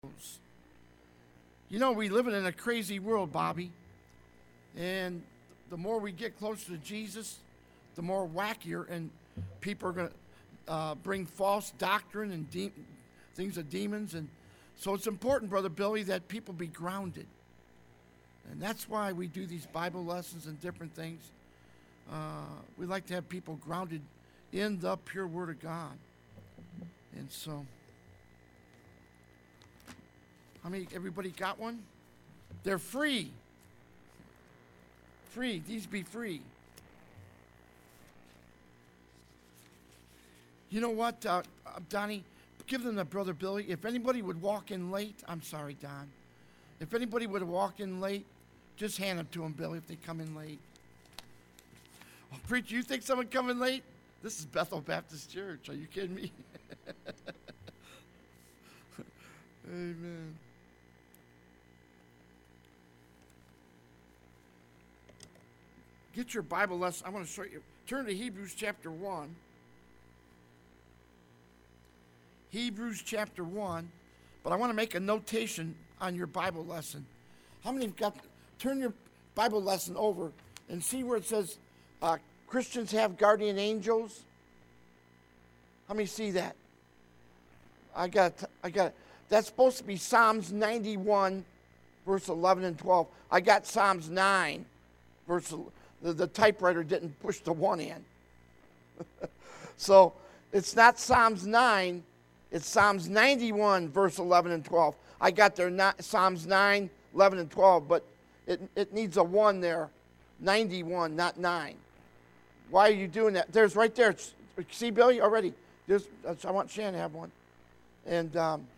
You know, we live in a crazy world, Bobby. And the more we get closer to Jesus, the more wackier and people are going to bring false doctrine and things of demons. And so it's important, Brother Billy, that people be grounded. And that's why we do these Bible lessons and different things. We like to have people grounded in the pure Word of God. And so, everybody got one? They're free. Free. These be free. You know what, Donnie? Give them to Brother Billy. If anybody would walk in late, I'm sorry, Don. If anybody would walk in late, just hand them to him, Billy, if they come in late. Oh, preacher, you think someone coming late? This is Bethel Baptist Church. Are you kidding me? Amen. Get your Bible lesson. I want to show you. Turn to Hebrews chapter 1. Hebrews chapter 1. But I want to make a notation on your Bible lesson. How many have got... Turn your Bible lesson over and see where it says Christians have guardian angels. How many see that? I got it. That's supposed to be Psalms 91, verse 11 and 12. I got Psalms 9, verse... The typewriter didn't push the 1 in. So it's not Psalms 9, it's Psalms 91, verse 11 and 12. I got there Psalms 9, 11, and 12, but it needs a 1 there. 91, not 9. Why are you doing that? There's right there. See, Billy, already. I want Shannon to have one. And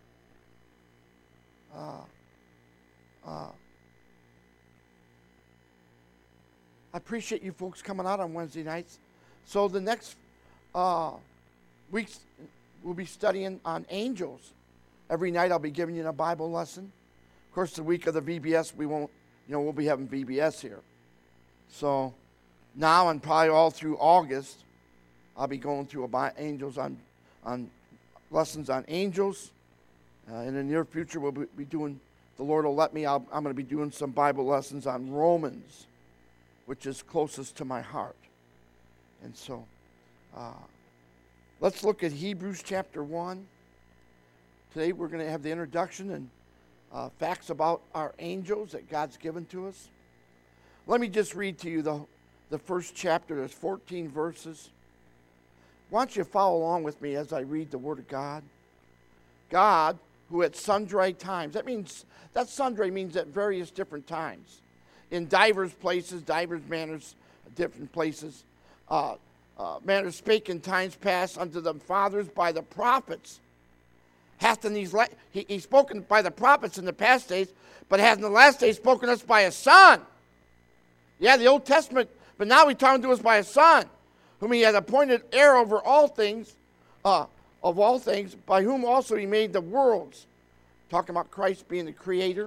I appreciate you folks coming out on Wednesday nights. So the next weeks, we'll be studying on angels. Every night I'll be giving you a Bible lesson. Of course, the week of the VBS, we'll be having VBS here. So now and probably all through August, I'll be going through angels on lessons on angels. In the near future, we'll be doing, the Lord will let me, I'm going to be doing some Bible lessons on Romans, which is closest to my heart. And so, let's look at Hebrews chapter 1. Today we're going to have the introduction and facts about our angels that God's given to us. Let me just read to you the first chapter. There's 14 verses. Why don't you follow along with me as I read the Word of God? God, who at sundry times, that sundry means at various different times, in divers places, divers manners, different places. Manners spake in times past unto the fathers by the prophets. Hath in these he's spoken by the prophets in the past days, but hath in the last days spoken us by a Son. Yeah, the Old Testament, but now he's talking to us by a Son, whom he hath appointed heir over all things, of all things, by whom also he made the worlds. Talking about Christ being the creator.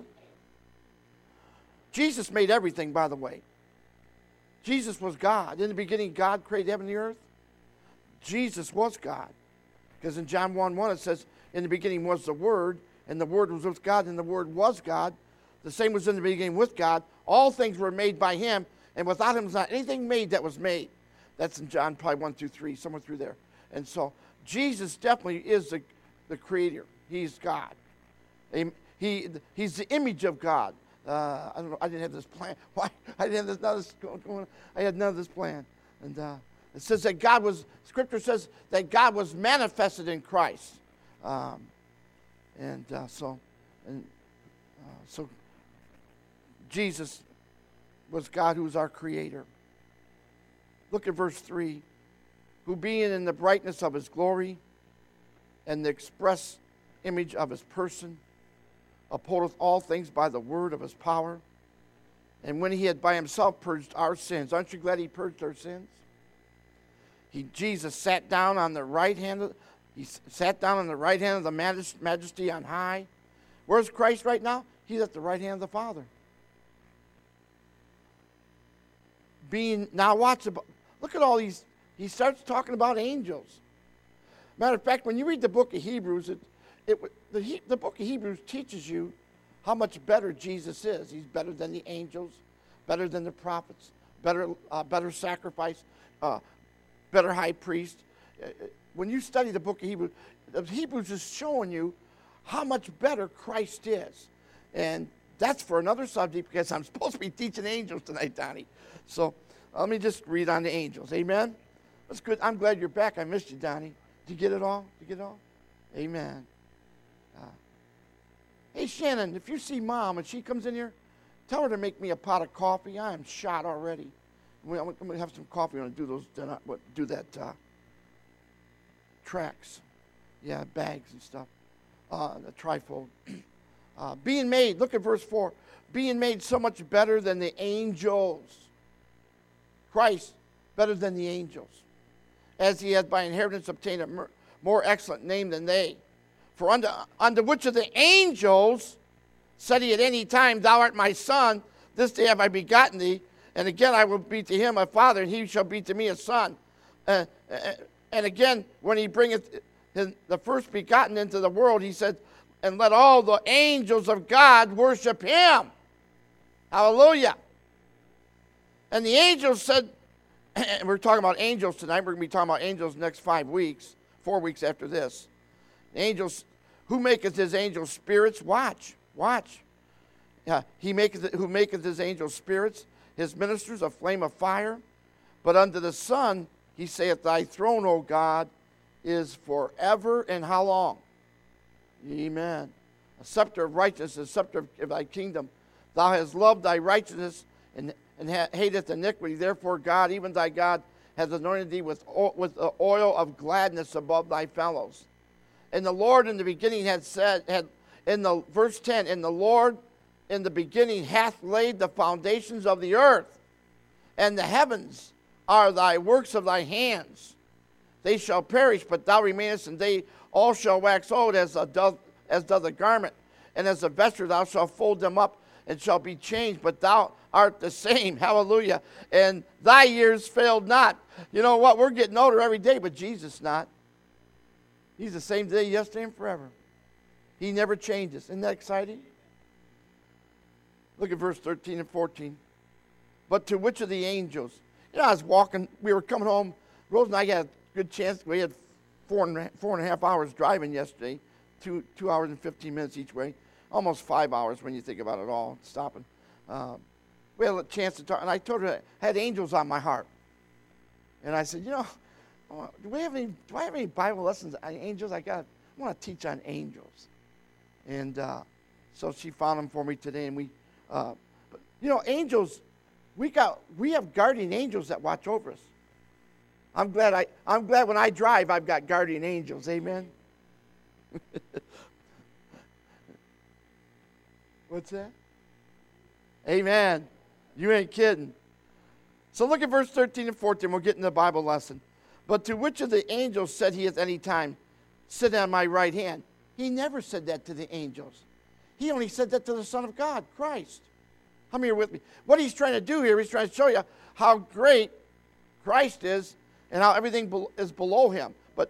Jesus made everything, by the way. Jesus was God. In the beginning, God created heaven and the earth. Jesus was God. Because in John 1:1 it says, in the beginning was the Word, and the Word was with God, and the Word was God. The same was in the beginning with God. All things were made by Him, and without Him was not anything made that was made. That's in John probably 1 through 3, somewhere through there. And so Jesus definitely is the Creator. He's God. He's the image of God. I don't know. I didn't have this plan. Why? I didn't have this. I had none of this plan. And it says that Scripture says that God was manifested in Christ. So Jesus was God, who was our Creator. Look at verse 3. Who being in the brightness of His glory and the express image of His person, upholdeth all things by the word of His power. And when He had by Himself purged our sins. Aren't you glad He purged our sins? Jesus sat down on the right hand of the majesty on high. Where's Christ right now? He's at the right hand of the Father. Now watch, look at all these, he starts talking about angels. Matter of fact, when you read the book of Hebrews, the book of Hebrews teaches you how much better Jesus is. He's better than the angels, better than the prophets, better sacrifice, better high priest. When you study the book of Hebrews is showing you how much better Christ is. And that's for another subject because I'm supposed to be teaching angels tonight, Donnie. So let me just read on the angels. Amen? That's good. I'm glad you're back. I missed you, Donnie. Did you get it all? Did you get it all? Amen. Hey, Shannon, if you see Mom and she comes in here, tell her to make me a pot of coffee. I am shot already. I'm going to have some coffee. I'm going to do that tracks. Yeah, bags and stuff. The trifold. Being made, look at verse 4. Being made so much better than the angels. Christ, better than the angels. As he has by inheritance obtained a more excellent name than they. For unto which of the angels said he at any time, Thou art my son, this day have I begotten thee, and again I will be to him a father, and he shall be to me a son. And again, when he bringeth the first begotten into the world, he said, and let all the angels of God worship him. Hallelujah. And the angels said, and we're talking about angels tonight. We're going to be talking about angels the next 5 weeks, 4 weeks after this. The angels, who maketh his angels spirits? Watch. Yeah, who maketh his angels spirits, his ministers a flame of fire. But unto the Son he saith, Thy throne, O God, is forever and how long? Amen. A scepter of righteousness, a scepter of thy kingdom. Thou hast loved thy righteousness and hateth iniquity. Therefore God, even thy God, has anointed thee with the oil of gladness above thy fellows. And the Lord in the beginning in the verse 10, and the Lord in the beginning hath laid the foundations of the earth, and the heavens are thy works of thy hands. They shall perish, but thou remainest, and they all shall wax old as doth a garment, and as a vesture thou shalt fold them up, and shall be changed, but thou art the same. Hallelujah. And thy years failed not. You know what? We're getting older every day, but Jesus not. He's the same today, yesterday, and forever. He never changes. Isn't that exciting? Look at verse 13 and 14. But to which of the angels? You know, I was walking. We were coming home. Rose and I got a good chance. We had four and a half hours driving yesterday. 2 hours and 15 minutes each way. Almost 5 hours when you think about it all, stopping. We had a chance to talk. And I told her I had angels on my heart. And I said, you know, do I have any Bible lessons on angels? I want to teach on angels. And so she found them for me today. And but, you know, angels, we have guardian angels that watch over us. I'm glad when I drive, I've got guardian angels. Amen. What's that? Amen. You ain't kidding. So look at verse 13 and 14. We'll get in the Bible lesson. But to which of the angels said he at any time, Sit on my right hand? He never said that to the angels. He only said that to the Son of God, Christ. How many are with me? What he's trying to do here, he's trying to show you how great Christ is and how everything is below him. But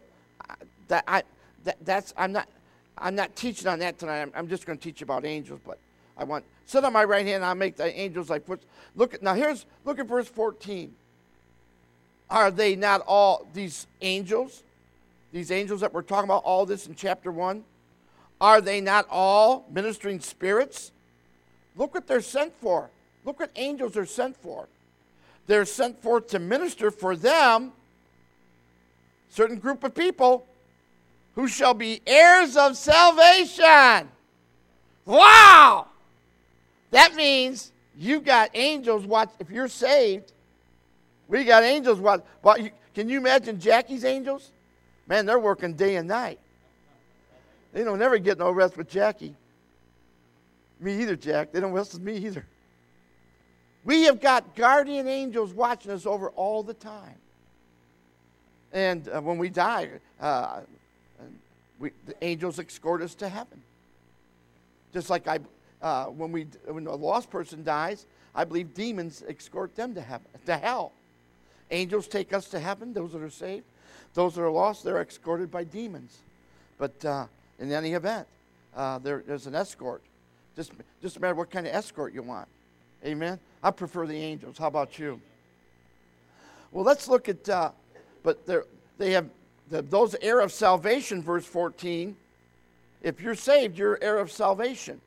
I'm not teaching on that tonight. I'm just going to teach about angels. But I want sit on my right hand, and I'll make the angels like foot. Look at verse 14. Are they not all these angels? These angels that we're talking about, all this in chapter 1, are they not all ministering spirits? Look what they're sent for. Look what angels are sent for. They're sent forth to minister for them, certain group of people, who shall be heirs of salvation. Wow! That means you got angels watch. If you're saved, we got angels watch. Can you imagine Jackie's angels? Man, they're working day and night. They don't never get no rest with Jackie. Me either, Jack. They don't rest with me either. We have got guardian angels watching us over all the time. And when we die, the angels escort us to heaven. Just like when a lost person dies, I believe demons escort them to hell. Angels take us to heaven, those that are saved. Those that are lost, they're escorted by demons. But in any event. There's an escort. Just no matter what kind of escort you want. Amen? I prefer the angels. How about you? Well, let's look at, they have those heir of salvation, verse 14. If you're saved, you're heir of salvation.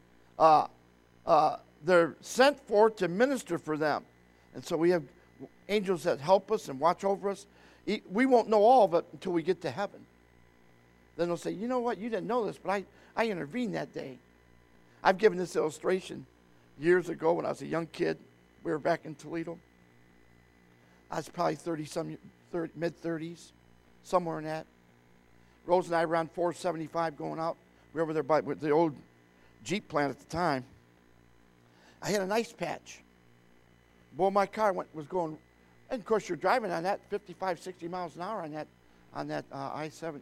They're sent forth to minister for them. And so we have angels that help us and watch over us. We won't know all of it until we get to heaven. Then they'll say, you know what, you didn't know this, but I intervened that day. I've given this illustration years ago when I was a young kid. We were back in Toledo. I was probably mid-30s, somewhere in that. Rose and I were on 475 going out. We were over there by the old Jeep plant at the time. I had an ice patch. Boy, my car was going, and of course you're driving on that 55, 60 miles an hour on that I-7,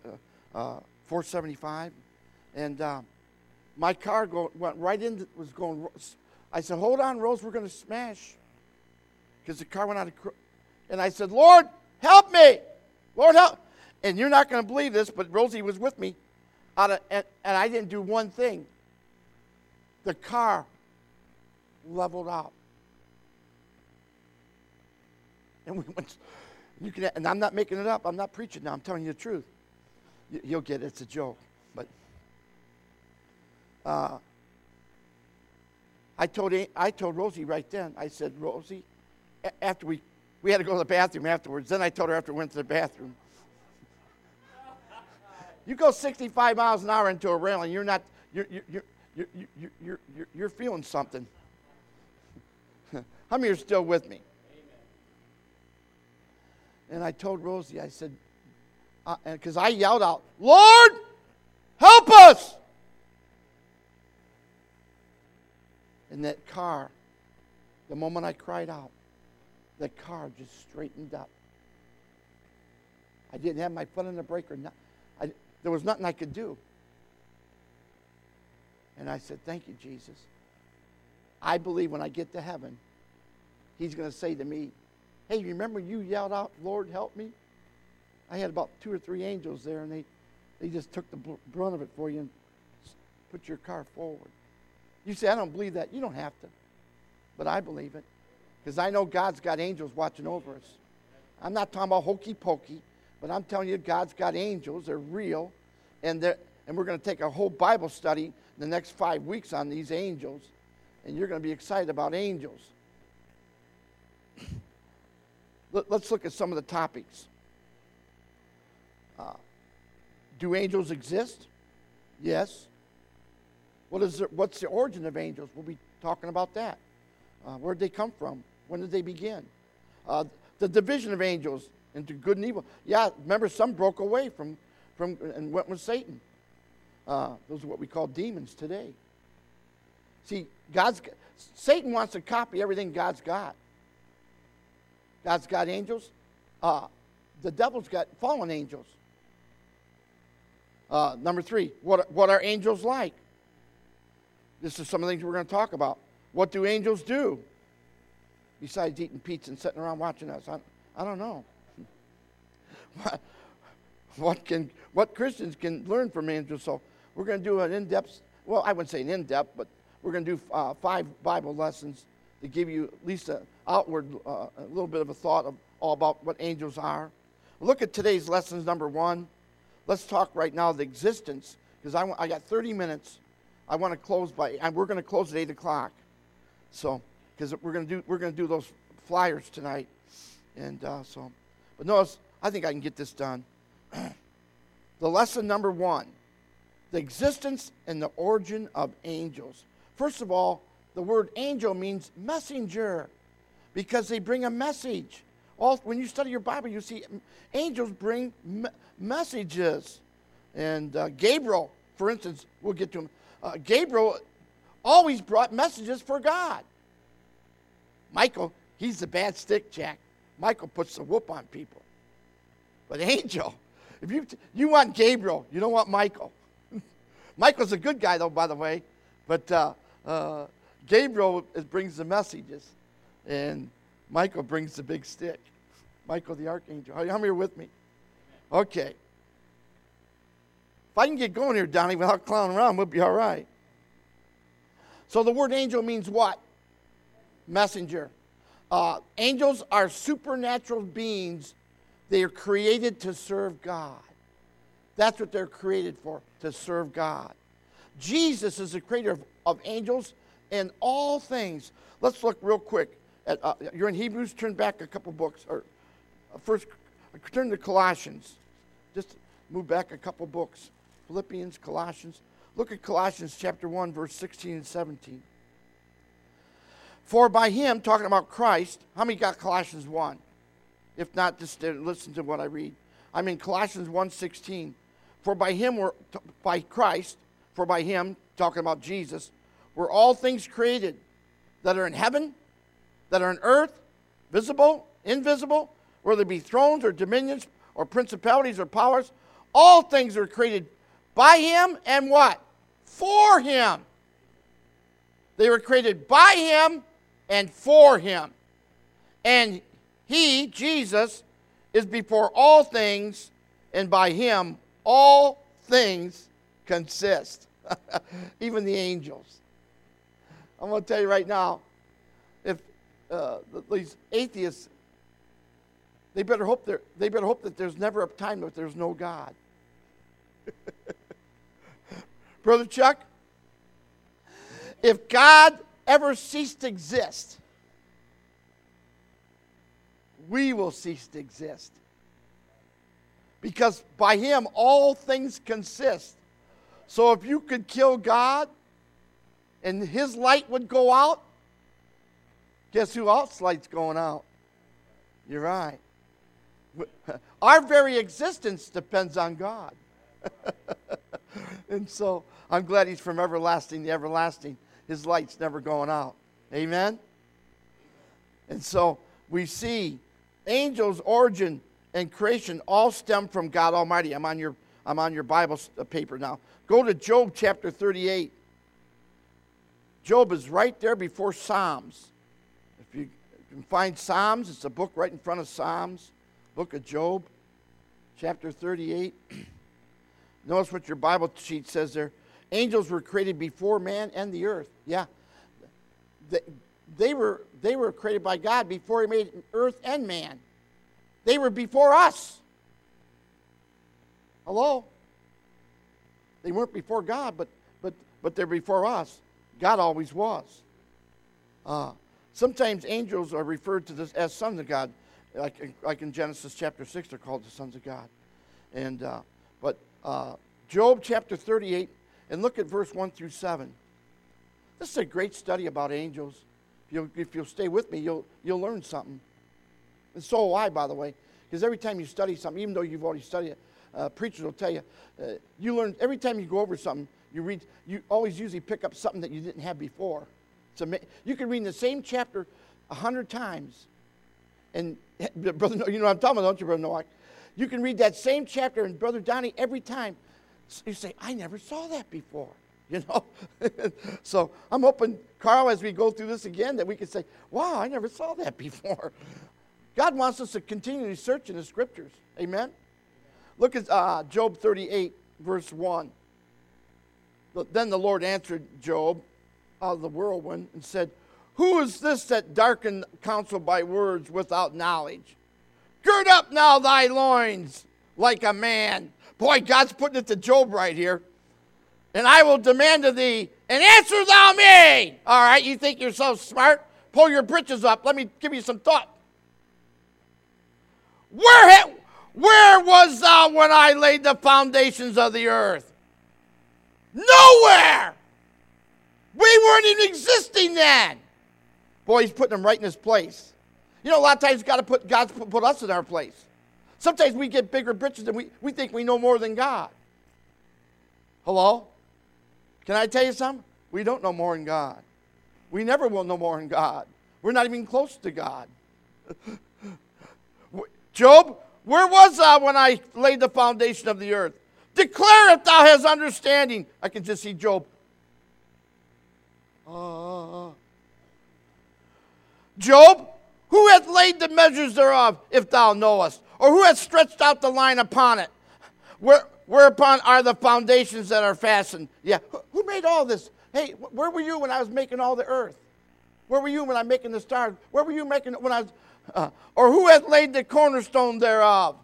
475, and my car went right into, was going. I said, "Hold on, Rose, we're going to smash," because the car went out of. And I said, "Lord, help me, Lord, help!" And you're not going to believe this, but Rosie was with me, and I didn't do one thing. The car leveled out. And we went, and I'm not making it up. I'm not preaching now. I'm telling you the truth. You'll get it. It's a joke. But I told Rosie right then. I said, Rosie, after we had to go to the bathroom afterwards. Then I told her after we went to the bathroom. You go 65 miles an hour into a railing, you're feeling something. How many are still with me? And I told Rosie, I said, because I yelled out, "Lord, help us!" And that car, the moment I cried out, the car just straightened up. I didn't have my foot on the brake or not. There was nothing I could do. And I said, "Thank you, Jesus." I believe when I get to heaven, He's going to say to me, "Hey, remember you yelled out, 'Lord, help me'?" I had about 2 or 3 angels there, and they just took the brunt of it for you and put your car forward. You say, "I don't believe that." You don't have to. But I believe it. Because I know God's got angels watching over us. I'm not talking about hokey pokey, but I'm telling you God's got angels. They're real. And we're going to take a whole Bible study in the next 5 weeks on these angels. And you're going to be excited about angels. Let's look at some of the topics. Do angels exist? Yes. What's the origin of angels? We'll be talking about that. Where did they come from? When did they begin? The division of angels into good and evil. Yeah, remember some broke away from and went with Satan. Those are what we call demons today. See, Satan wants to copy everything God's got. God's got angels. The devil's got fallen angels. Number 3, what are angels like? This is some of the things we're going to talk about. What do angels do? Besides eating pizza and sitting around watching us. I don't know. What Christians can learn from angels. So we're going to do an in-depth, well, I wouldn't say an in-depth, but we're going to do 5 Bible lessons to give you at least a little bit of a thought of all about what angels are. Look at today's lessons, number 1. Let's talk right now the existence, because I got 30 minutes. I want to close we're going to close at 8 o'clock. So, because we're going to do those flyers tonight, and but notice, I think I can get this done. The lesson number 1, the existence and the origin of angels. First of all, the word angel means messenger, because they bring a message. When you study your Bible, you see angels bring messages. And Gabriel, for instance, we'll get to him. Gabriel always brought messages for God. Michael, he's the bad stick, Jack. Michael puts the whoop on people. But angel, if you want Gabriel, you don't want Michael. Michael's a good guy, though, by the way. But Gabriel brings the messages, and Michael brings the big stick. Michael the archangel. How many are with me? Okay. If I can get going here, Donnie, without clowning around, we'll be all right. So the word angel means what? Messenger. Angels are supernatural beings. They are created to serve God. That's what they're created for, to serve God. Jesus is the creator of angels and all things. Let's look real quick. You're in Hebrews, turn back a couple books. Or first, turn to Colossians. Just move back a couple books. Philippians, Colossians. Look at Colossians chapter 1, verse 16 and 17. For by him, talking about Christ, how many got Colossians 1? If not, just listen to what I read. I'm in Colossians 1:16. For by him, by Christ, for by him, talking about Jesus, were all things created that are in heaven, that are in earth, visible, invisible, whether they be thrones or dominions or principalities or powers. All things are created by him and what? For him. They were created by him and for him. And he, Jesus, is before all things, and by him all things consist. Even the angels. I'm going to tell you right now, if these atheists, they better hope that there's never a time that there's no God. Brother Chuck, if God ever ceased to exist, we will cease to exist. Because by him all things consist. So if you could kill God and his light would go out, guess who else's light's going out? You're right. Our very existence depends on God. And so I'm glad he's from everlasting to everlasting. His light's never going out. Amen? And so we see angels' origin and creation all stem from God Almighty. I'm on your Bible paper now. Go to Job chapter 38. Job is right there before Psalms. If you can find Psalms, it's a book right in front of Psalms. Book of Job, chapter 38. Notice what your Bible sheet says there. Angels were created before man and the earth. Yeah. They were created by God before he made earth and man. They were before us. Hello? They weren't before God, but they're before us. God always was. Sometimes angels are referred to this as sons of God. Like in Genesis chapter 6, they're called the sons of God. And Job chapter 38, and look at verse 1 through 7. This is a great study about angels. If you'll stay with me, you'll learn something. And so will I, by the way, because every time you study something, even though you've already studied it, preachers will tell you, you learn, every time you go over something, you always usually pick up something that you didn't have before. You can read the same chapter 100 times. And, brother, you know what I'm talking about, don't you, Brother Nowak? You can read that same chapter, and Brother Donnie, every time, you say, I never saw that before. You know? So I'm hoping, Carl, as we go through this again, that we can say, wow, I never saw that before. God wants us to continually search in the Scriptures. Amen? Look at Job 38, verse 1. Then the Lord answered Job out of the whirlwind and said, who is this that darkened counsel by words without knowledge? Gird up now thy loins like a man. Boy, God's putting it to Job right here. And I will demand of thee, and answer thou me. All right, you think you're so smart? Pull your britches up. Let me give you some thought. Where was thou when I laid the foundations of the earth? Nowhere. We weren't even existing then. Boy, he's putting them right in his place. You know, a lot of times God's put us in our place. Sometimes we get bigger britches and we think we know more than God. Hello? Can I tell you something? We don't know more than God. We never will know more than God. We're not even close to God. Job, where was thou when I laid the foundation of the earth? Declare if thou hast understanding. I can just see Job. Job, who hath laid the measures thereof, if thou knowest? Or who hath stretched out the line upon it? Whereupon are the foundations that are fastened? Yeah, who made all this? Hey, where were you when I was making all the earth? Where were you when I'm making the stars? Where were you making when I was, or who hath laid the cornerstone thereof?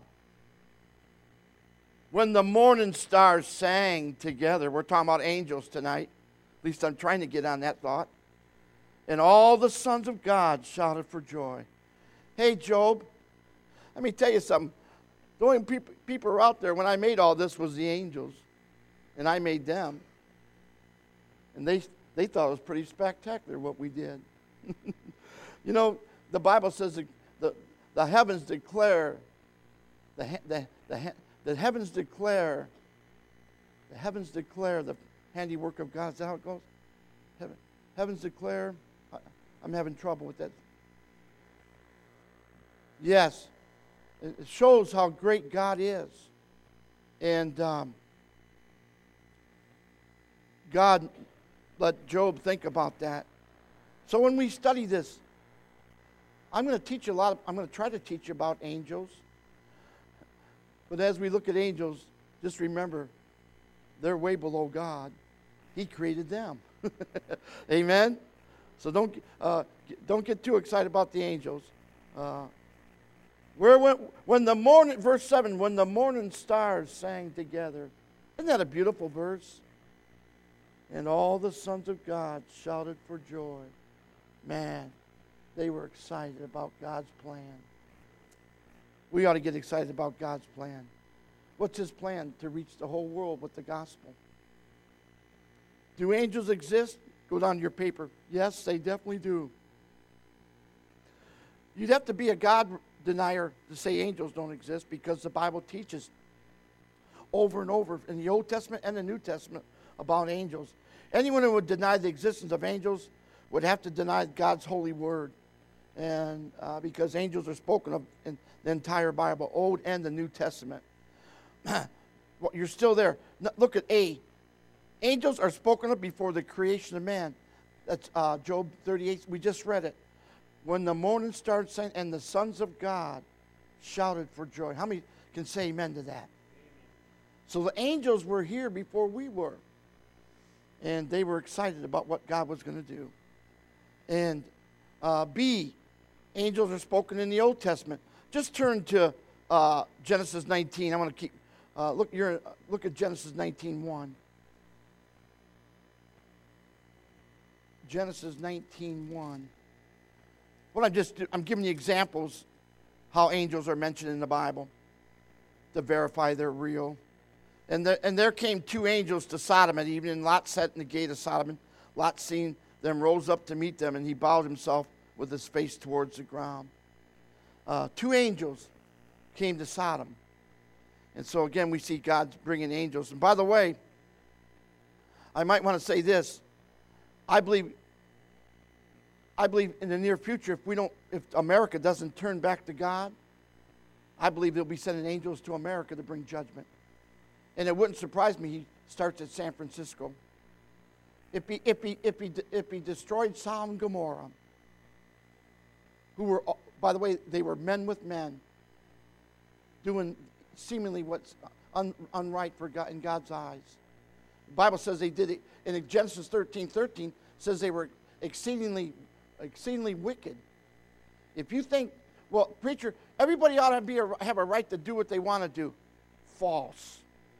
When the morning stars sang together. We're talking about angels tonight. At least I'm trying to get on that thought. And all the sons of God shouted for joy. Hey, Job, let me tell you something. The only people who were out there when I made all this was the angels. And I made them. And they thought it was pretty spectacular what we did. You know, the Bible says the heavens declare, the heavens declare the handiwork of God. Is that how it goes? Heavens declare. I'm having trouble with that. Yes. It shows how great God is. And God let Job think about that. So when we study this, I'm going to teach you I'm going to try to teach you about angels. But as we look at angels, just remember, they're way below God. He created them. Amen? So don't get too excited about the angels. When the morning, verse 7, when the morning stars sang together. Isn't that a beautiful verse? And all the sons of God shouted for joy. Man, they were excited about God's plan. We ought to get excited about God's plan. What's His plan? To reach the whole world with the gospel. Do angels exist? Go down to your paper. Yes, they definitely do. You'd have to be a God denier to say angels don't exist, because the Bible teaches over and over in the Old Testament and the New Testament about angels. Anyone who would deny the existence of angels would have to deny God's holy word. And because angels are spoken of in the entire Bible, Old and the New Testament. Well, you're still there. Look at A. Angels are spoken of before the creation of man. That's Job 38. We just read it. When the morning stars sang and the sons of God shouted for joy. How many can say amen to that? So the angels were here before we were. And they were excited about what God was going to do. And B, angels are spoken in the Old Testament. Just turn to Genesis 19. I want to keep look at Genesis 19:1. Genesis 19:1. What I'm giving you examples how angels are mentioned in the Bible to verify they're real. And there came two angels to Sodom at evening, and Lot sat in the gate of Sodom. Lot, seeing them, rose up to meet them, and he bowed himself with his face towards the ground. Two angels came to Sodom. And so again, we see God bringing angels. And by the way, I might want to say this. I believe in the near future, if America doesn't turn back to God, I believe they'll be sending angels to America to bring judgment. And it wouldn't surprise me he starts at San Francisco. If he destroyed Sodom and Gomorrah, who were, by the way, they were men with men, doing seemingly what's unright for God in God's eyes. The Bible says they did it, and in Genesis 13:13 says they were exceedingly wicked. If you think, well, preacher, everybody ought to have a right to do what they want to do. False.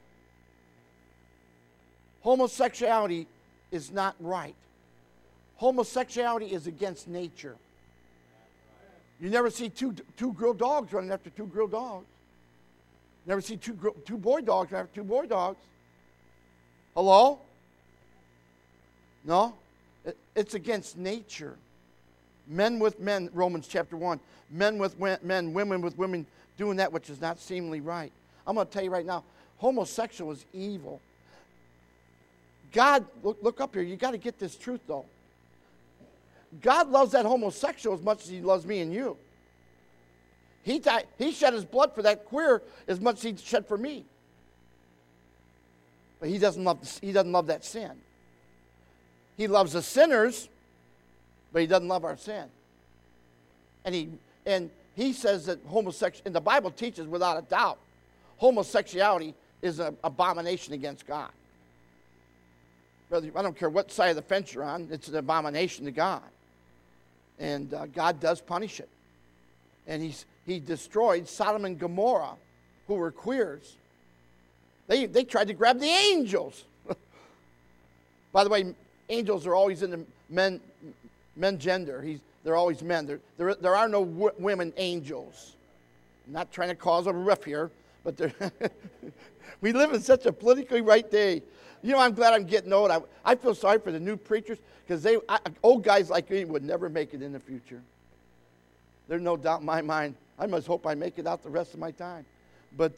Homosexuality is not right. Homosexuality is against nature. You never see two girl dogs running after two girl dogs. Never see two boy dogs running after two boy dogs. Hello? No? It's against nature. Men with men, Romans chapter 1. Men with men, women with women, doing that which is not seemingly right. I'm going to tell you right now, homosexual is evil. God, look up here. You got to get this truth, though. God loves that homosexual as much as He loves me and you. He shed His blood for that queer as much as He shed for me. But He doesn't love that sin. He loves the sinners, but He doesn't love our sin. And he says that and the Bible teaches without a doubt, homosexuality is an abomination against God. Brother, I don't care what side of the fence you're on, it's an abomination to God. And God does punish it. And he destroyed Sodom and Gomorrah, who were queers. They tried to grab the angels. By the way, angels are always in the men gender. They're always men. There are no women angels. I'm not trying to cause a rift here, but we live in such a politically right day. You know, I'm glad I'm getting old. I feel sorry for the new preachers because old guys like me would never make it in the future. There's no doubt in my mind. I must hope I make it out the rest of my time. But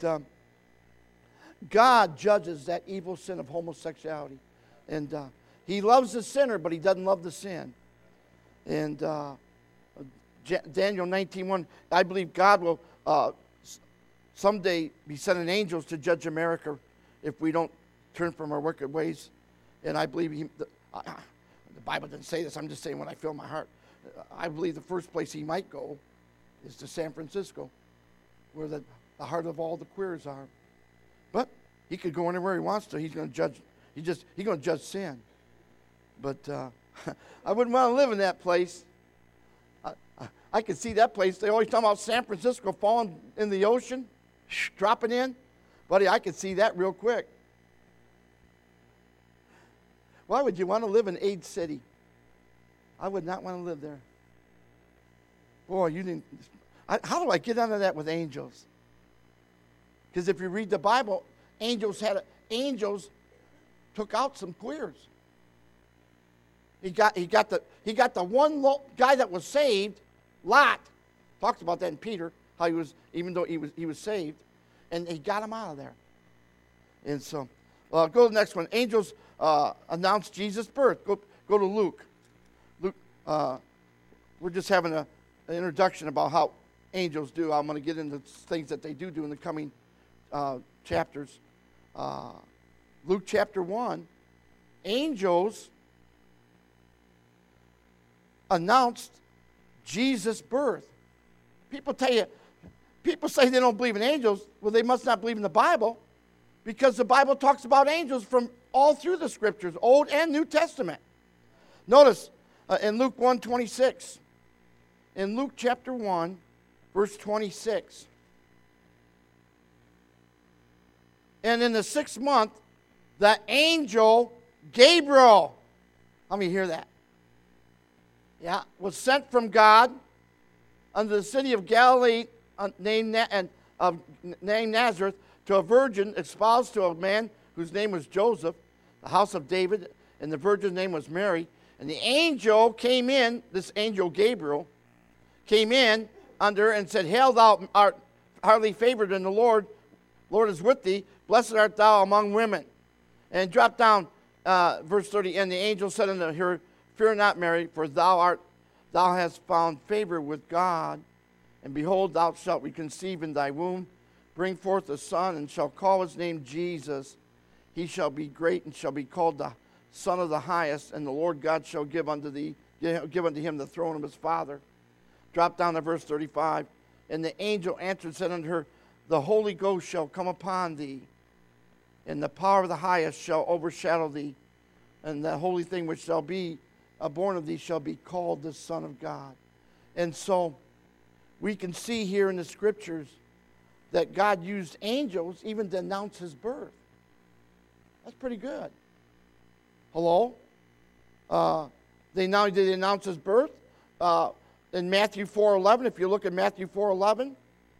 God judges that evil sin of homosexuality. And he loves the sinner, but he doesn't love the sin. And Daniel 19:1, I believe God will someday be sending angels to judge America if we don't turn from our wicked ways. And I believe the Bible didn't say this, I'm just saying what I feel in my heart. I believe the first place he might go is to San Francisco, where the heart of all the queers are. But he could go anywhere he wants to. He's going to judge. He's going to judge sin. But I wouldn't want to live in that place. I could see that place. They always talk about San Francisco falling in the ocean, dropping in. Buddy, I could see that real quick. Why would you want to live in Aid City? I would not want to live there. Boy, you didn't. How do I get under that with angels? Because if you read the Bible, angels took out some queers. He got the one guy that was saved, Lot. Talks about that in Peter, how he was, even though he was saved, and he got him out of there. And so, go to the next one. Angels announced Jesus' birth. Go to Luke. Luke. We're just having an introduction about how angels do. I'm going to get into things that they do in the coming chapters. Luke chapter 1. Angels announced Jesus' birth. People say they don't believe in angels. Well, they must not believe in the Bible, because the Bible talks about angels from all through the Scriptures, Old and New Testament. Notice in Luke 1:26. In Luke chapter 1, verse 26. And in the 6th month, the angel Gabriel, how many hear that? Yeah, was sent from God unto the city of Galilee named Nazareth, to a virgin espoused to a man whose name was Joseph, the house of David, and the virgin's name was Mary. And the angel came in, this angel Gabriel, came in unto her and said, Hail, thou art highly favored in the Lord. Lord is with thee. Blessed art thou among women. And drop down, verse 30. And the angel said unto her, Fear not, Mary, for thou hast found favor with God. And behold, thou shalt conceive in thy womb, bring forth a son, and shall call his name Jesus. He shall be great, and shall be called the Son of the Highest. And the Lord God shall give unto him the throne of his father. Drop down to verse 35. And the angel answered and said unto her, The Holy Ghost shall come upon thee, and the power of the Highest shall overshadow thee. And the holy thing which shall be born of thee shall be called the Son of God. And so we can see here in the Scriptures that God used angels even to announce his birth. That's pretty good. Hello? They not only did they announce his birth, in Matthew 4:11, if you look at Matthew 4:11,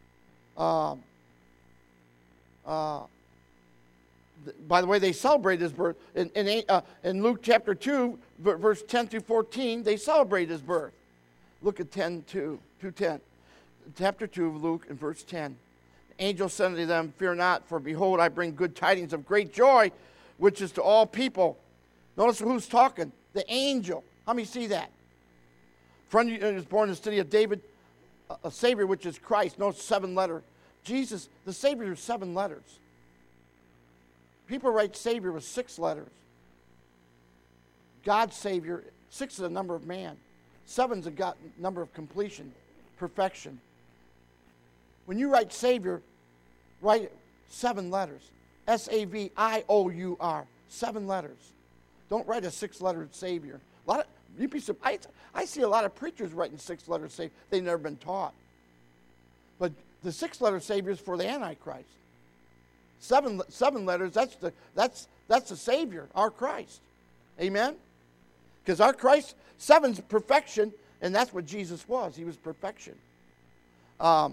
by the way, they celebrate his birth. In Luke chapter 2, verse 10 through 14, they celebrate his birth. Look at 2:10. Chapter 2 of Luke and verse 10. The angel said unto them, Fear not, for behold, I bring good tidings of great joy, which is to all people. Notice who's talking. The angel. How many see that? From you is born in the city of David, a Savior, which is Christ. Notice 7 letters. Jesus, the Savior, is 7 letters. People write Savior with 6 letters. God's Savior, 6 is the number of man. 7 is the number of completion, perfection. When you write Savior, write 7 letters. S-A-V-I-O-U-R. 7 letters. Don't write a 6-letter Savior. You'd be surprised. I see a lot of preachers writing 6-letter Savior. They've never been taught. But the 6-letter Savior is for the Antichrist. 7 letters, that's the Savior, our Christ. Amen? Because our Christ, 7's perfection, and that's what Jesus was. He was perfection. So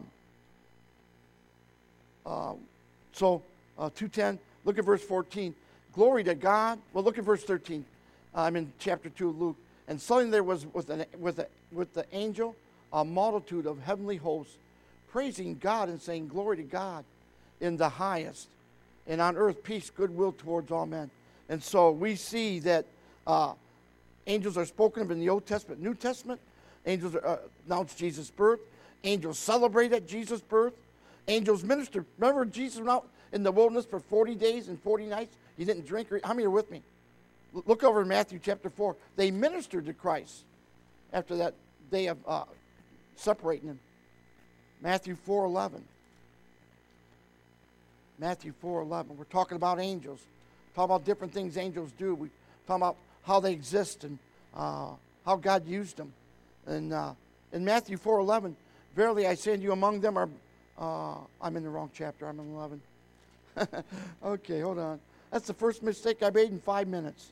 2:10, look at verse 14. Glory to God. Well, look at verse 13. I'm in chapter 2 of Luke. And suddenly there was with the angel a multitude of heavenly hosts, praising God and saying, Glory to God in the highest, and on earth peace, goodwill towards all men. And so we see that angels are spoken of in the Old Testament, New Testament. Angels announce Jesus' birth. Angels celebrate at Jesus' birth. Angels minister. Remember Jesus went out in the wilderness for 40 days and 40 nights? He didn't drink. How many are with me? Look over in Matthew chapter 4. They ministered to Christ after that day of separating him. Matthew 4:11. Matthew 4:11. We're talking about angels. Talking about different things angels do. We're talking about how they exist and how God used them. And in Matthew 4:11, verily I say unto you, among them are... I'm in the wrong chapter. I'm in 11. Okay, hold on. That's the first mistake I made in 5 minutes.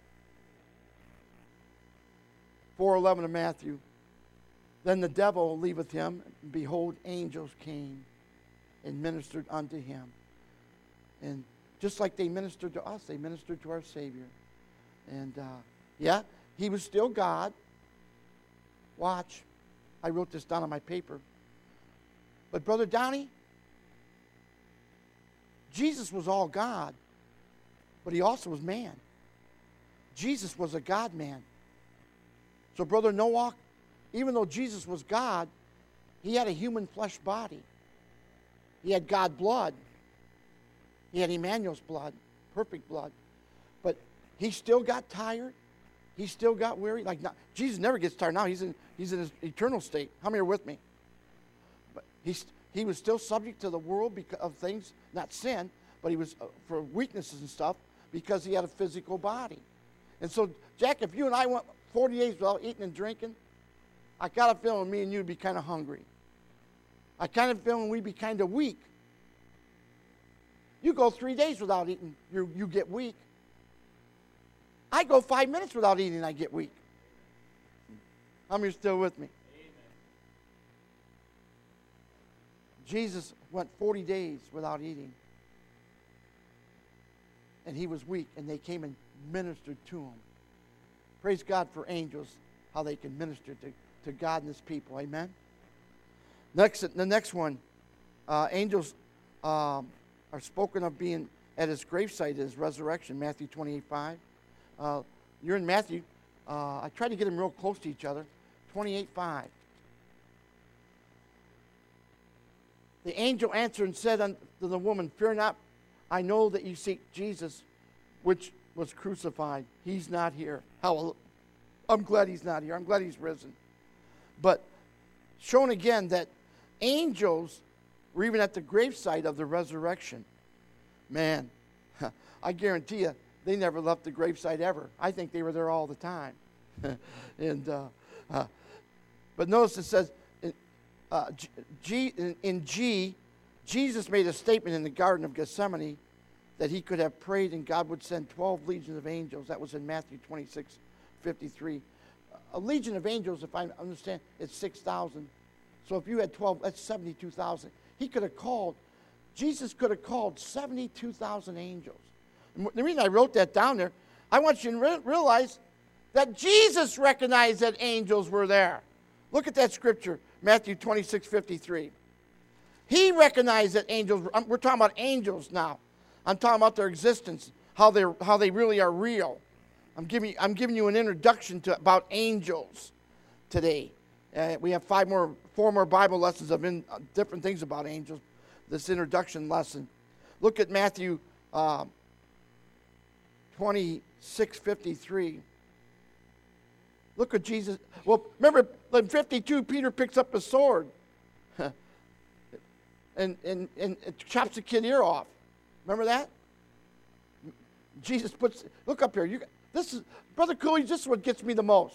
4:11 of Matthew. Then the devil leaveth him, and behold, angels came and ministered unto him. And just like they ministered to us, they ministered to our Savior. And yeah, he was still God. Watch. I wrote this down on my paper. But Brother Donnie, Jesus was all God, but he also was man. Jesus was a God-man. So Brother Noah, even though Jesus was God, he had a human flesh body. He had God blood. He had Emmanuel's blood, perfect blood. But he still got tired. He still got weary. Jesus never gets tired now. He's in his eternal state. How many are with me? But he was still subject to the world because of things, not sin, but he was for weaknesses and stuff because he had a physical body. And so, Jack, if you and I went 40 days without eating and drinking, I got a feeling me and you would be kind of hungry. I kind of feeling we'd be kind of weak. You go 3 days without eating, you get weak. I go 5 minutes without eating, I get weak. How many are still with me? Amen. Jesus went 40 days without eating. And he was weak, and they came and ministered to him. Praise God for angels, how they can minister to God and his people. Amen? The next one, angels are spoken of being at his gravesite at his resurrection, Matthew 28:5. You're in Matthew. I tried to get them real close to each other. 28:5. The angel answered and said unto the woman, Fear not, I know that you seek Jesus, which was crucified. He's not here. I'm glad he's not here. I'm glad he's risen. But shown again that angels were even at the gravesite of the resurrection. Man, I guarantee you, they never left the gravesite ever. I think they were there all the time. But notice it says, Jesus made a statement in the Garden of Gethsemane that he could have prayed and God would send 12 legions of angels. That was in Matthew 26:53. A legion of angels, if I understand, it's 6,000. So if you had 12, that's 72,000. Jesus could have called 72,000 angels. And the reason I wrote that down there, I want you to realize that Jesus recognized that angels were there. Look at that scripture, Matthew 26:53. He recognized that angels, we're talking about angels now. I'm talking about their existence, how they really are real. I'm giving you an introduction about angels today. We have 4 more Bible lessons of different things about angels. This introduction lesson. Look at Matthew 26:53. Look at Jesus. Well, remember in 52, Peter picks up a sword and chops the kid ear off. Remember that? Jesus puts, look up here. This is, Brother Coolidge, this is what gets me the most.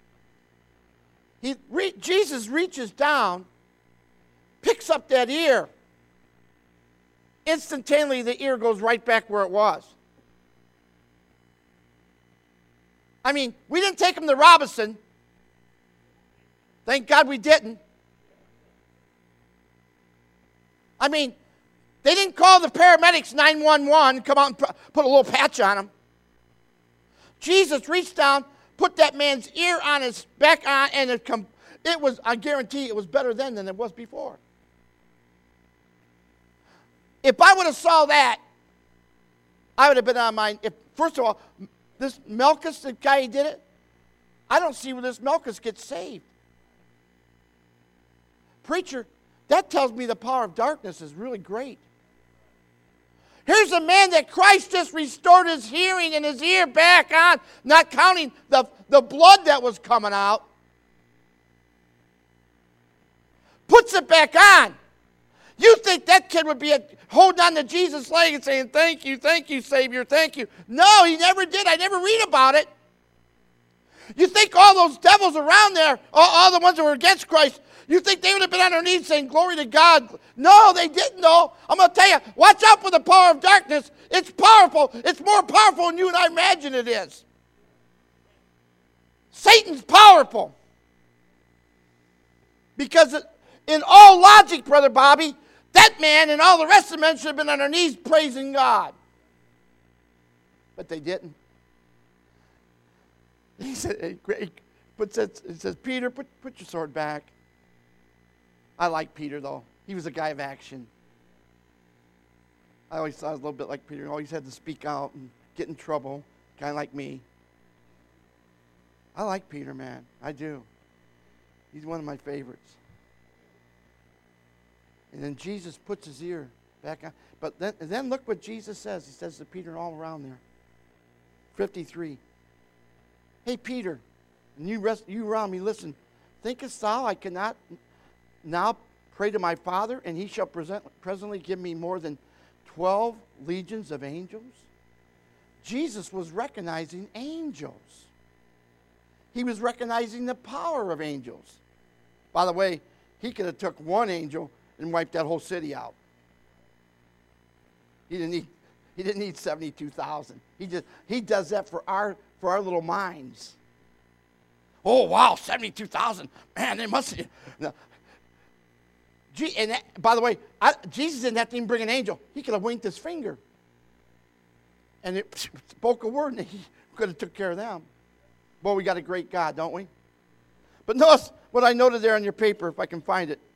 Jesus reaches down, picks up that ear. Instantaneously, the ear goes right back where it was. I mean, we didn't take him to Robinson. Thank God we didn't. I mean, they didn't call the paramedics 911, come out and put a little patch on him. Jesus reached down, put that man's ear on his back on, and it was, I guarantee it was better then than it was before. If I would have saw that, I would have been on my, first of all, this Malchus, the guy who did it, I don't see where this Malchus gets saved. Preacher, that tells me the power of darkness is really great. Here's a man that Christ just restored his hearing and his ear back on, not counting the blood that was coming out. Puts it back on. You think that kid would be holding on to Jesus' leg and saying, thank you, Savior, thank you. No, he never did. I never read about it. You think all those devils around there, all the ones that were against Christ, you think they would have been on their knees saying, glory to God? No, they didn't know. I'm going to tell you, watch out for the power of darkness. It's powerful. It's more powerful than you and I imagine it is. Satan's powerful. Because in all logic, Brother Bobby, that man and all the rest of the men should have been on their knees praising God. But they didn't. He said, he says, Peter, put your sword back. I like Peter, though. He was a guy of action. I always thought I was a little bit like Peter. He always had to speak out and get in trouble, kind of like me. I like Peter, man. I do. He's one of my favorites. And then Jesus puts his ear back on. But then look what Jesus says. He says to Peter all around there. 53. Hey, Peter, and you around me, listen. Thinkest thou I cannot now pray to my Father, and he shall presently give me more than 12 legions of angels? Jesus was recognizing angels. He was recognizing the power of angels. By the way, he could have took one angel and wiped that whole city out. He didn't need 72,000. He does that for our little minds. Oh wow, 72,000. Man, they must. No. By the way, Jesus didn't have to even bring an angel. He could have winked his finger, and it spoke a word, and he could have took care of them. Boy, we got a great God, don't we? But notice what I noted there on your paper, if I can find it.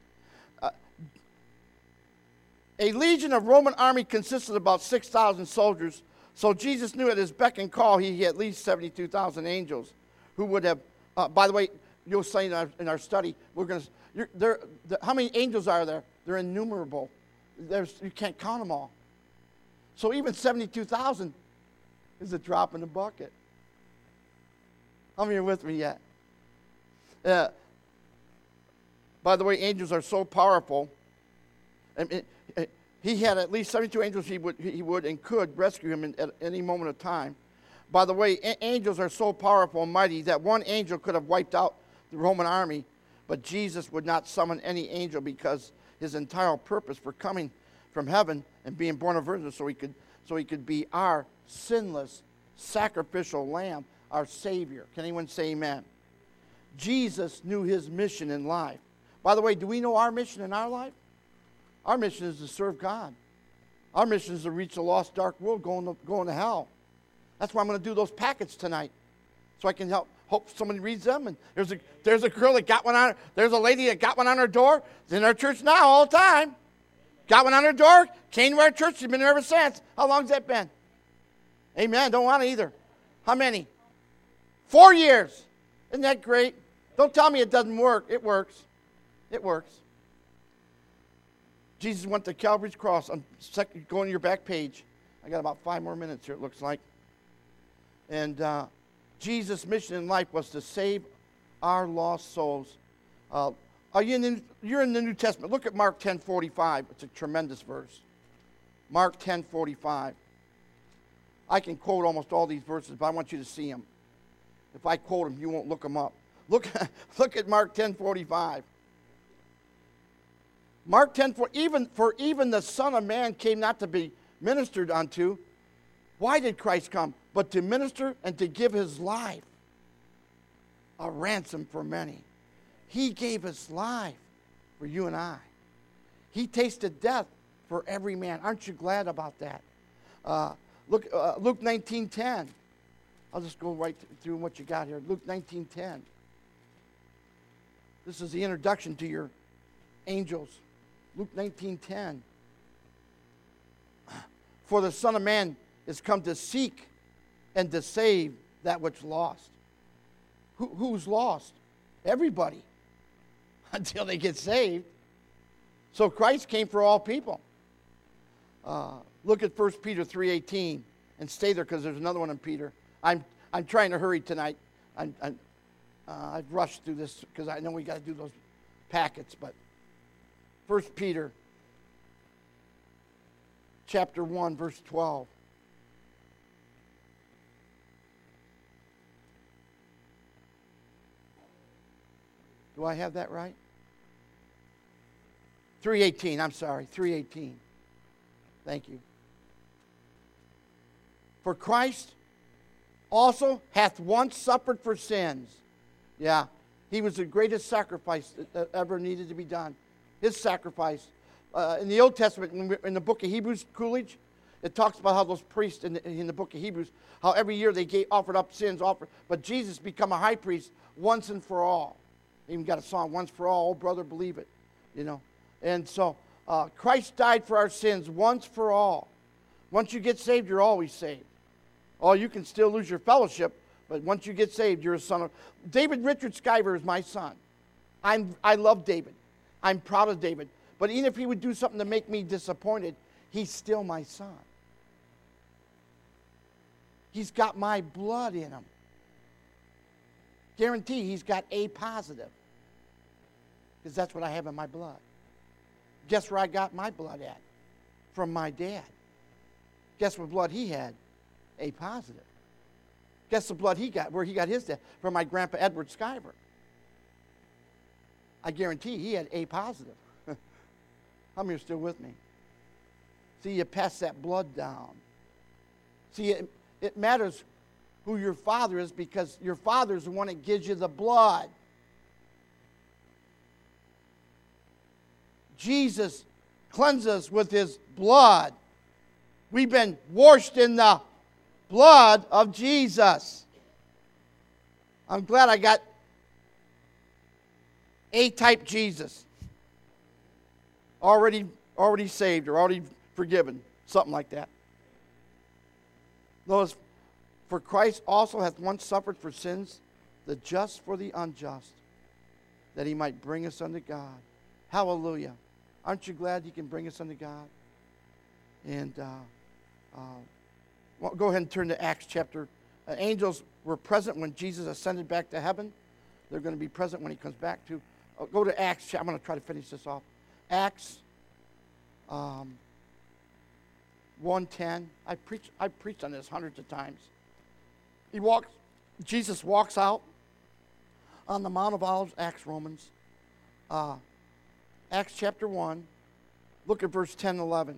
A legion of Roman army consisted of about 6,000 soldiers, so Jesus knew at his beck and call he had at least 72,000 angels who would have, by the way, you'll see in our study, we're going to, how many angels are there? They're innumerable. You can't count them all. So even 72,000 is a drop in the bucket. How many are with me yet? By the way, angels are so powerful. He had at least 72 angels he would and could rescue him at any moment of time. By the way, angels are so powerful and mighty that one angel could have wiped out the Roman army, but Jesus would not summon any angel because his entire purpose for coming from heaven and being born of virgin so he could be our sinless sacrificial lamb, our Savior. Can anyone say amen? Jesus knew his mission in life. By the way, do we know our mission in our life? Our mission is to serve God. Our mission is to reach the lost, dark world going to hell. That's why I'm going to do those packets tonight, so I can hope somebody reads them. And there's a girl that got one on. There's a lady that got one on her door. It's in our church now all the time. Got one on her door. Came to our church. She's been there ever since. How long's that been? Amen. Don't want it either. How many? 4 years. Isn't that great? Don't tell me it doesn't work. It works. It works. Jesus went to Calvary's cross. Go on your back page. I got about 5 more minutes here, it looks like. And Jesus' mission in life was to save our lost souls. You're in the New Testament. Look at Mark 10:45. It's a tremendous verse. Mark 10:45. I can quote almost all these verses, but I want you to see them. If I quote them, you won't look them up. Look at Mark 10:45. Mark 10, for even the Son of Man came not to be ministered unto. Why did Christ come? But to minister and to give his life a ransom for many. He gave his life for you and I. He tasted death for every man. Aren't you glad about that? Look, Luke 19:10. I'll just go right through what you got here. Luke 19:10. This is the introduction to your angels. Luke 19:10. For the Son of Man is come to seek and to save that which lost. Who's lost? Everybody. Until they get saved. So Christ came for all people. Look at 1 Peter 3:18 and stay there because there's another one in Peter. I'm trying to hurry tonight. I've rushed through this because I know we got to do those packets. But 1 Peter chapter 1 verse 12. Do I have that right? 3:18. I'm sorry. 3:18. Thank you. For Christ also hath once suffered for sins. Yeah, he was the greatest sacrifice that ever needed to be done. His sacrifice. In the Old Testament, in the book of Hebrews, Coolidge, it talks about how those priests in the book of Hebrews, how every year they offered up sins, but Jesus become a high priest once and for all. They even got a song, once for all, oh brother, believe it. You know. And so, Christ died for our sins once for all. Once you get saved, you're always saved. Oh, you can still lose your fellowship, but once you get saved, you're a son of... David Richard Skyver is my son. I love David. I'm proud of David. But even if he would do something to make me disappointed, he's still my son. He's got my blood in him. Guarantee he's got A positive. Because that's what I have in my blood. Guess where I got my blood at? From my dad. Guess what blood he had? A positive. Guess the blood he got, where he got his dad? From my grandpa Edward Skyver. I guarantee he had A positive. How many are still with me? See, you pass that blood down. See, it matters who your father is because your father is the one that gives you the blood. Jesus cleanses us with his blood. We've been washed in the blood of Jesus. I'm glad I got A-type Jesus. Already saved or already forgiven. Something like that. Notice, for Christ also hath once suffered for sins, the just for the unjust, that he might bring us unto God. Hallelujah. Aren't you glad he can bring us unto God? And well, go ahead and turn to Acts chapter. Angels were present when Jesus ascended back to heaven. They're going to be present when he comes back to. Go to Acts. I'm going to try to finish this off. Acts 1:10. I preached on this hundreds of times. Jesus walks out on the Mount of Olives. Acts, Romans. Acts chapter 1. Look at verse 10 and 11.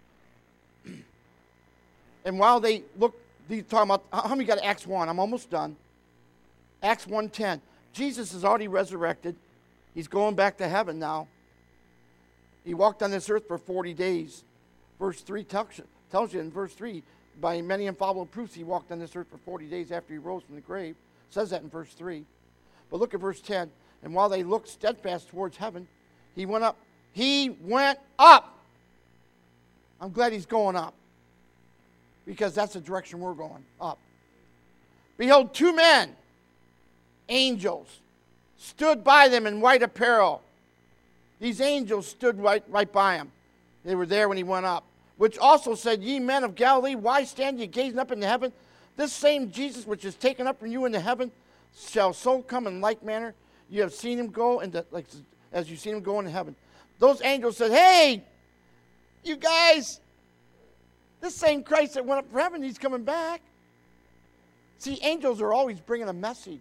And while they look, talking about, how many got Acts 1? I'm almost done. Acts 1:10. Jesus is already resurrected. He's going back to heaven now. He walked on this earth for 40 days. Verse 3 tells you in verse 3, by many infallible proofs, he walked on this earth for 40 days after he rose from the grave. It says that in verse 3. But look at verse 10. And while they looked steadfast towards heaven, he went up. He went up. I'm glad he's going up. Because that's the direction we're going, up. Behold, two men, angels, stood by them in white apparel. These angels stood right by him. They were there when he went up. Which also said, Ye men of Galilee, why stand ye gazing up into heaven? This same Jesus which is taken up from you into heaven shall so come in like manner. You have seen him go into, like as you've seen him go into heaven. Those angels said, Hey, you guys, This same Christ that went up to heaven, he's coming back. See, angels are always bringing a message.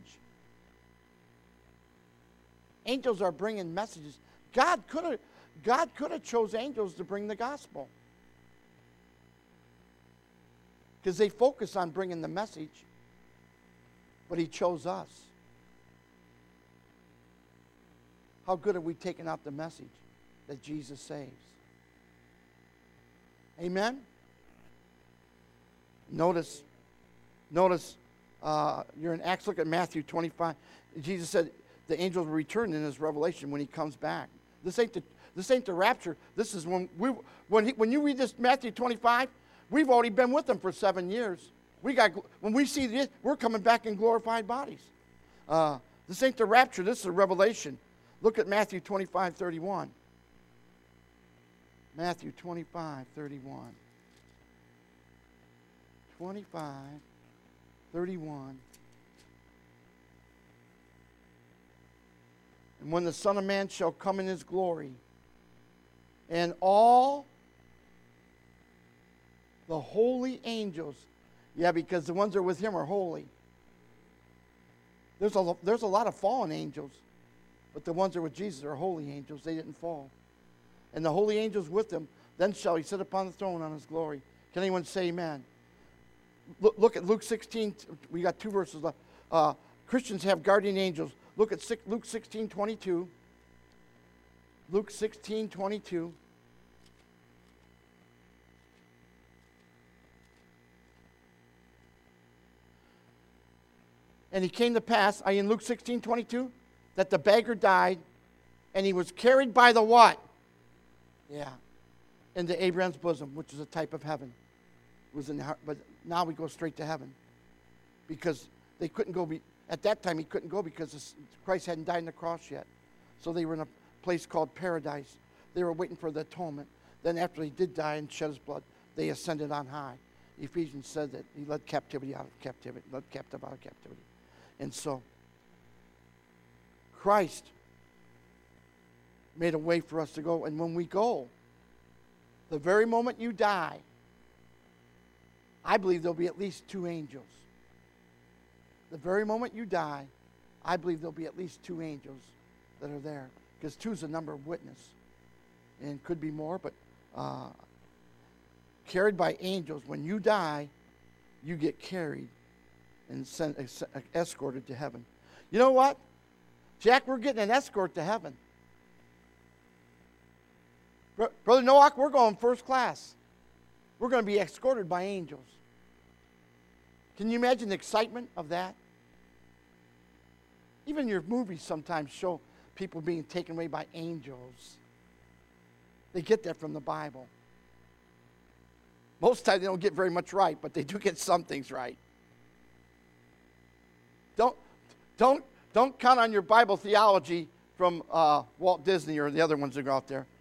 Angels are bringing messages. God could have chose angels to bring the gospel, because they focus on bringing the message, but he chose us. How good have we taken out the message that Jesus saves? Amen? Notice, you're in Acts, look at Matthew 25. Jesus said the angels will return in his revelation when he comes back. This ain't the rapture. This is when you read this Matthew 25, we've already been with him for 7 years. When we see this, we're coming back in glorified bodies. This ain't the rapture. This is a revelation. Look at Matthew 25:31. Matthew 25:31. 25:31. And when the Son of Man shall come in his glory, and all the holy angels, yeah, because the ones that are with him are holy. There's a lot of fallen angels, but the ones that are with Jesus are holy angels. They didn't fall. And the holy angels with him, then shall he sit upon the throne on his glory. Can anyone say amen? Look at Luke 16. We got 2 verses left. Christians have guardian angels. Look at Luke 16:22. Luke 16:22. And it came to pass, in Luke 16:22, that the beggar died, and he was carried by the what? Yeah. Into Abraham's bosom, which is a type of heaven. It was in the heart, but now we go straight to heaven. Because they couldn't go, at that time he couldn't go because Christ hadn't died on the cross yet. So they were in a place called paradise. They were waiting for the atonement. Then after he did die and shed his blood, they ascended on high. Ephesians said that he led captivity out of captivity, led captive out of captivity. And so, Christ made a way for us to go. And when we go, the very moment you die, I believe there'll be at least 2 angels. The very moment you die, I believe there'll be at least 2 angels that are there. Because 2 is the number of witness. And could be more, but carried by angels. When you die, you get carried and escorted to heaven. You know what? Jack, we're getting an escort to heaven. Brother Noach, we're going first class. We're going to be escorted by angels. Can you imagine the excitement of that? Even your movies sometimes show people being taken away by angels. They get that from the Bible. Most times they don't get very much right, but they do get some things right. Don't count on your Bible theology from Walt Disney or the other ones that go out there.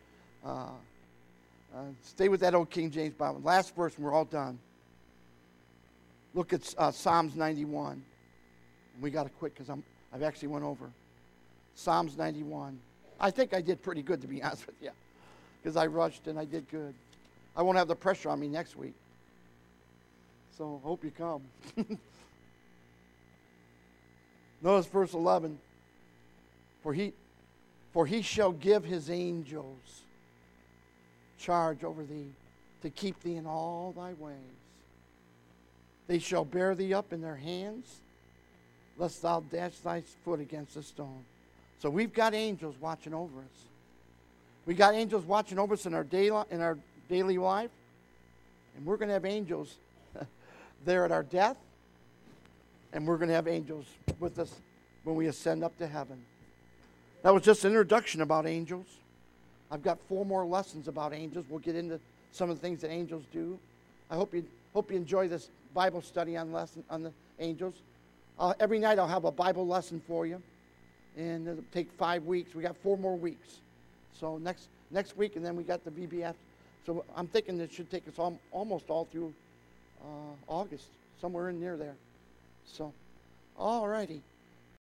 Stay with that old King James Bible. Last verse, and we're all done. Look at Psalms 91. We got to quit because I've actually went over. Psalms 91. I think I did pretty good, to be honest with you, because I rushed and I did good. I won't have the pressure on me next week. So hope you come. Notice verse 11. For he shall give his angels charge over thee, to keep thee in all thy ways. They shall bear thee up in their hands, lest thou dash thy foot against a stone. So we've got angels watching over us. We got angels watching over us in our daily life, and we're going to have angels there at our death, and we're going to have angels with us when we ascend up to heaven. That was just an introduction about angels. I've got 4 more lessons about angels. We'll get into some of the things that angels do. I hope you enjoy this Bible study on the angels. Every night I'll have a Bible lesson for you, and it'll take 5 weeks. We got 4 more weeks. So next week, and then we got the VBS. So I'm thinking it should take us almost all through August, somewhere in near there. So, all righty.